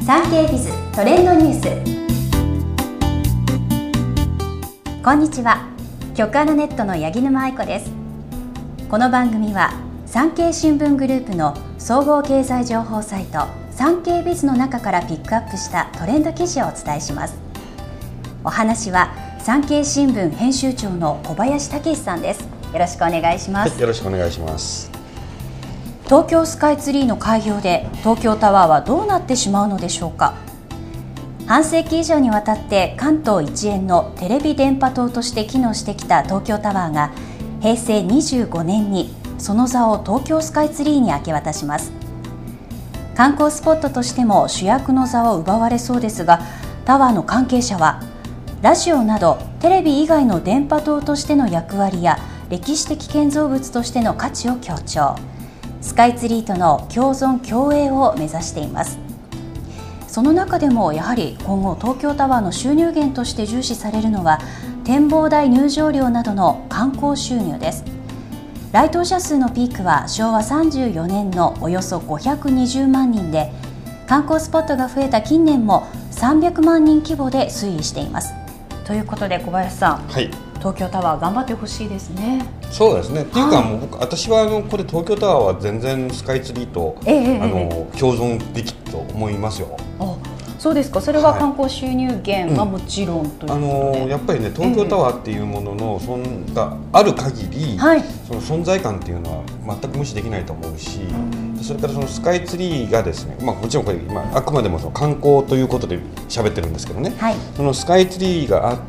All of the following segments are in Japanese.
産経ビズトレンドニュース。こんにちは、局アナネットの八木沼愛子です。この番組は産経新聞グループの総合経済情報サイト産経ビズの中からピックアップしたトレンド記事をお伝えします。お話は産経新聞編集長の小林武史さんです。よろしくお願いします。 はい、よろしくお願いします。 東京スカイツリーの開業で東京タワーはどうなってしまうのでしょうか。半世紀以上にわたって関東一円のテレビ電波塔として機能してきた東京タワーが平成25年にその座を東京スカイツリーに明け渡します。観光スポットとしても主役の座を奪われそうですが、タワーの関係者はラジオなどテレビ以外の電波塔としての役割や歴史的建造物としての価値を強調、スカイツリーとの共存共栄を目指しています。その中でもやはり今後東京タワーの収入源として重視されるのは展望台入場料などの観光収入です。来島者数のピークは昭和34年のおよそ520万人で、観光スポットが増えた近年も300万人規模で推移しています。ということで小林さん、 はい、 東京タワー頑張ってほしいですね。 そうですね。っていうか、もう私はこれ東京タワーは全然スカイツリーと、共存できると思いますよ。 そうですか。それは観光収入源はもちろんということで、 やっぱりね、東京タワーっていうもののがある限り、その存在感っていうのは全く無視できないと思うし、それからそのスカイツリーがですね、もちろんこれ今あくまでもその観光ということで喋ってるんですけどね、そのスカイツリーがあって、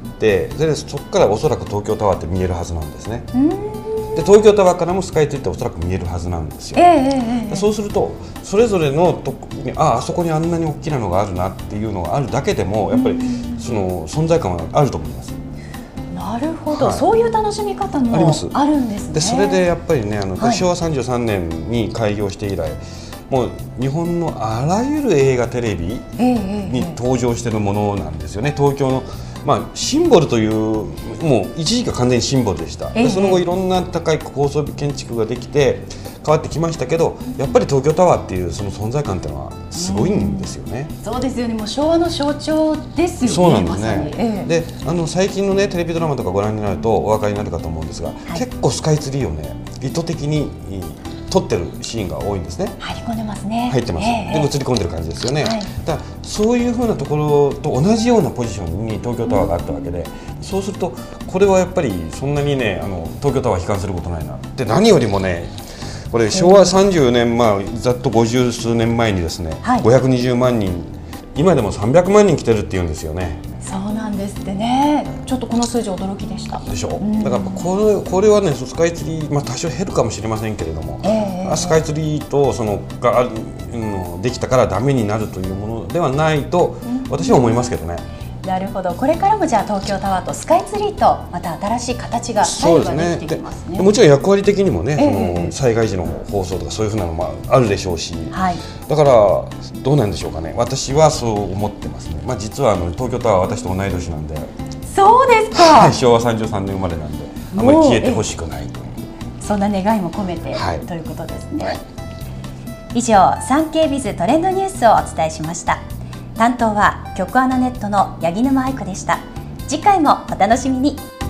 そこからおそらく東京タワーって見えるはずなんですね。で東京タワーからもスカイツリーっておそらく見えるはずなんですよ。そうするとそれぞれのとこにあそこにあんなに大きなのがあるなっていうのがあるだけでもやっぱりその存在感はあると思います。 なるほど、そういう楽しみ方もあるんですね。 でそれでやっぱりね、昭和33年に開業して以来、もう日本のあらゆる映画テレビに登場しているものなんですよね。東京のシンボルという、もう一時期は完全にシンボルでした。でその後いろんな高い高層建築ができて変わってきましたけど、やっぱり東京タワーっていうその存在感っていうのはすごいんですよね。 そうですよね。もう昭和の象徴ですよね。 そうなんですね。で最近のねテレビドラマとかご覧になるとお分かりになるかと思うんですが、結構スカイツリーをね意図的に撮ってるシーンが多いんですね。 入り込んでますね。 入ってます。で映り込んでる感じですよね。だからそういうふうなところと同じようなポジションに東京タワーがあったわけで、そうするとこれはやっぱりそんなにね東京タワー悲観することないな。で何よりもね、これ昭和30年、ざっと50数年前にですね、520万人、今でも300万人来てるっていうんですよね。 そうなんですってね。ちょっとこの数字驚きでした。 でしょ。だからこれはね、スカイツリー、多少減るかもしれませんけれども、スカイツリーとができたからダメになるというものではないと私は思いますけどね。 なるほど。これからもじゃあ東京タワーとスカイツリーとまた新しい形ができてきますね。 もちろん役割的にもね、災害時の放送とかそういうふうなのもあるでしょうし、だからどうなんでしょうかね。私はそう思ってますね。実は東京タワーは私と同い年なんで。 そうですか。 昭和33年生まれなんで、あまり消えてほしくないという、 そんな願いも込めて、ということですね。以上、産経ビズトレンドニュースをお伝えしました。担当は局アナネットの八木沼愛子でした。次回もお楽しみに。